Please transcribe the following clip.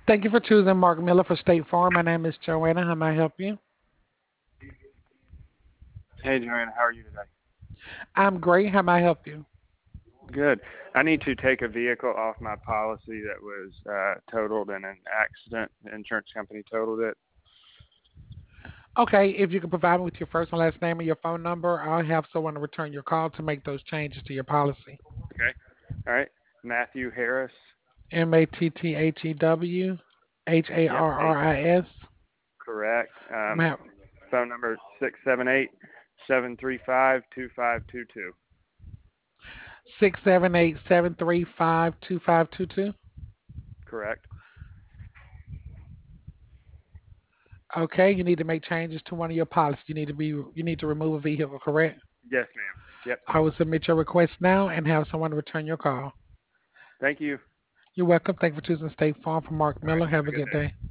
Thank you for choosing Mark Miller for State Farm. My name is Joanna. How may I help you? Hey, Joanne, how are you today? I'm great. How may I help you? Good. I need to take a vehicle off my policy that was totaled in an accident. The insurance company totaled it. Okay, if you can provide me with your first and last name and your phone number, I'll have someone to return your call to make those changes to your policy. Okay. All right. Matthew Harris. Yep. Mattthew Harris. Correct. Matt, Phone number 678-735-2522. 678-735-2522. Correct. Okay, you need to make changes to one of your policies. You need to remove a vehicle, correct? Yes, ma'am. Yep. I will submit your request now and have someone return your call. Thank you. You're welcome. Thank you for choosing State Farm for Mark All right. Miller. Have Have a a good good day. day.